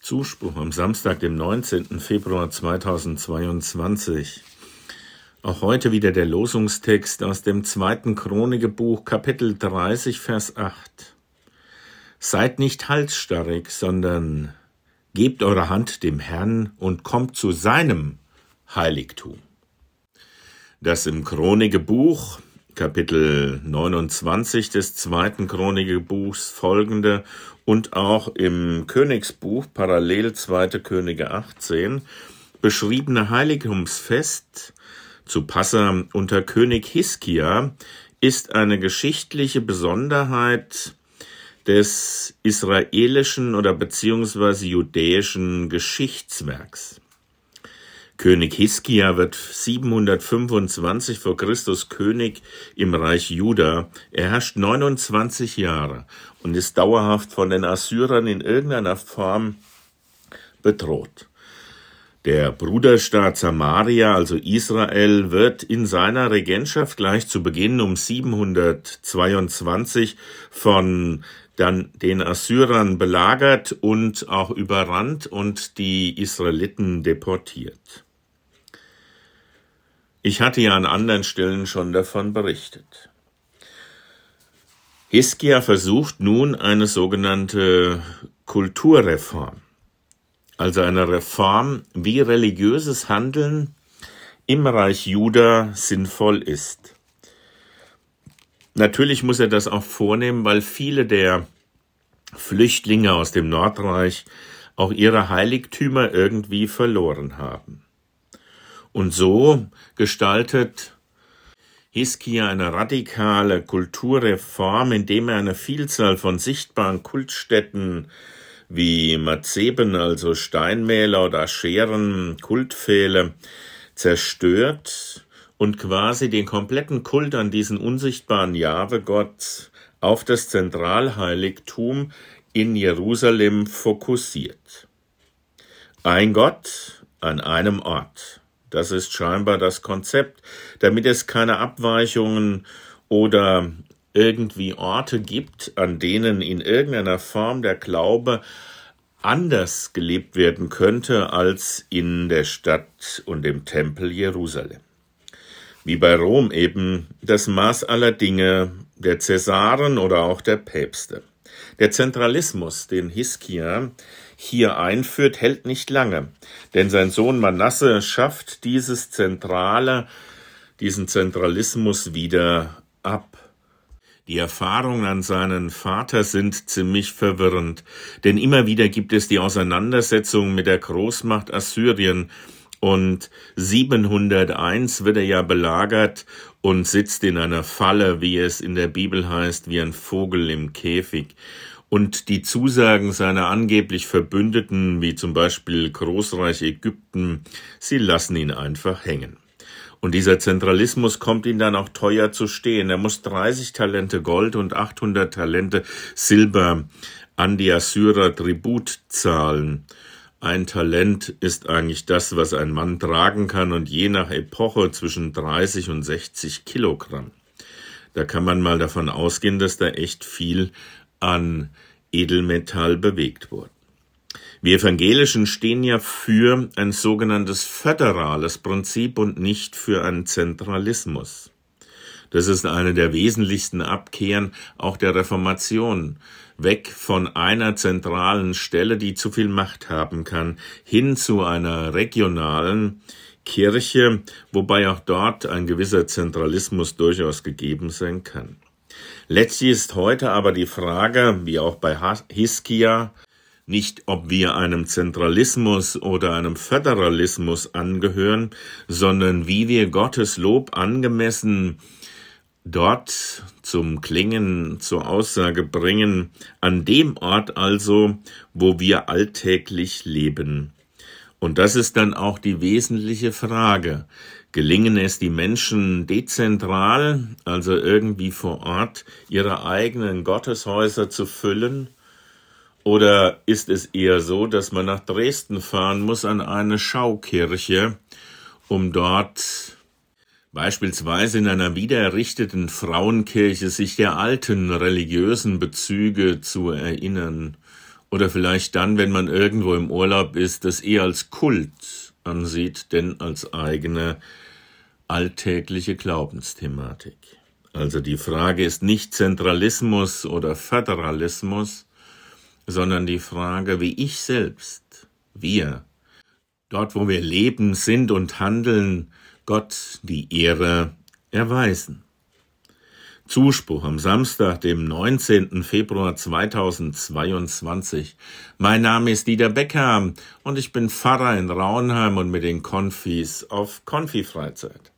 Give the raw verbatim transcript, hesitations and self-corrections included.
Zuspruch am Samstag, dem neunzehnten Februar zweitausendzweiundzwanzig. Auch heute wieder der Losungstext aus dem zweiten Chronikbuch, Kapitel dreißig, Vers acht. Seid nicht halsstarrig, sondern gebt eure Hand dem Herrn und kommt zu seinem Heiligtum. Das im Chronikbuch, Kapitel neunundzwanzig des zweiten Chronikbuchs folgende und auch im Königsbuch, parallel zweite Könige achtzehn, beschriebene Heiligtumsfest zu Passa unter König Hiskia ist eine geschichtliche Besonderheit des israelischen oder beziehungsweise judäischen Geschichtswerks. König Hiskia wird siebenhundertfünfundzwanzig vor Christus König im Reich Juda. Er herrscht neunundzwanzig Jahre und ist dauerhaft von den Assyrern in irgendeiner Form bedroht. Der Bruderstaat Samaria, also Israel, wird in seiner Regentschaft gleich zu Beginn um siebenhundertzweiundzwanzig von dann den Assyrern belagert und auch überrannt und die Israeliten deportiert. Ich hatte ja an anderen Stellen schon davon berichtet. Hiskia versucht nun eine sogenannte Kulturreform, also eine Reform, wie religiöses Handeln im Reich Juda sinnvoll ist. Natürlich muss er das auch vornehmen, weil viele der Flüchtlinge aus dem Nordreich auch ihre Heiligtümer irgendwie verloren haben. Und so gestaltet Hiskia eine radikale Kulturreform, indem er eine Vielzahl von sichtbaren Kultstätten wie Mazeben, also Steinmäler oder Scheren, Kultpfähle, zerstört und quasi den kompletten Kult an diesen unsichtbaren Jahwe-Gott auf das Zentralheiligtum in Jerusalem fokussiert. Ein Gott an einem Ort. Das ist scheinbar das Konzept, damit es keine Abweichungen oder irgendwie Orte gibt, an denen in irgendeiner Form der Glaube anders gelebt werden könnte als in der Stadt und dem Tempel Jerusalem. Wie bei Rom eben das Maß aller Dinge der Cäsaren oder auch der Päpste. Der Zentralismus, den Hiskia hier einführt, hält nicht lange, denn sein Sohn Manasse schafft dieses Zentrale, diesen Zentralismus wieder ab. Die Erfahrungen an seinen Vater sind ziemlich verwirrend, denn immer wieder gibt es die Auseinandersetzung mit der Großmacht Assyrien und siebenhunderteins wird er ja belagert und sitzt in einer Falle, wie es in der Bibel heißt, wie ein Vogel im Käfig. Und die Zusagen seiner angeblich Verbündeten, wie zum Beispiel Großreich Ägypten, sie lassen ihn einfach hängen. Und dieser Zentralismus kommt ihm dann auch teuer zu stehen. Er muss dreißig Talente Gold und achthundert Talente Silber an die Assyrer Tribut zahlen. Ein Talent ist eigentlich das, was ein Mann tragen kann und je nach Epoche zwischen dreißig und sechzig Kilogramm. Da kann man mal davon ausgehen, dass da echt viel an Edelmetall bewegt wurde. Wir Evangelischen stehen ja für ein sogenanntes föderales Prinzip und nicht für einen Zentralismus. Das ist eine der wesentlichsten Abkehren auch der Reformation. Weg von einer zentralen Stelle, die zu viel Macht haben kann, hin zu einer regionalen Kirche, wobei auch dort ein gewisser Zentralismus durchaus gegeben sein kann. Letztlich ist heute aber die Frage, wie auch bei Hiskia, nicht ob wir einem Zentralismus oder einem Föderalismus angehören, sondern wie wir Gottes Lob angemessen dort zum Klingen, zur Aussage bringen, an dem Ort also, wo wir alltäglich leben. Und das ist dann auch die wesentliche Frage. Gelingen es die Menschen dezentral, also irgendwie vor Ort, ihre eigenen Gotteshäuser zu füllen? Oder ist es eher so, dass man nach Dresden fahren muss an eine Schaukirche, um dort beispielsweise in einer wiedererrichteten Frauenkirche sich der alten religiösen Bezüge zu erinnern Oder vielleicht dann, wenn man irgendwo im Urlaub ist, das eher als Kult ansieht, denn als eigene alltägliche Glaubensthematik. Also die Frage ist nicht Zentralismus oder Föderalismus, sondern die Frage, wie ich selbst, wir, dort wo wir leben, sind und handeln, Gott die Ehre erweisen. Zuspruch am Samstag, dem neunzehnten Februar zweitausendzweiundzwanzig. Mein Name ist Dieter Becker und ich bin Pfarrer in Raunheim und mit den Konfis auf Konfi-Freizeit.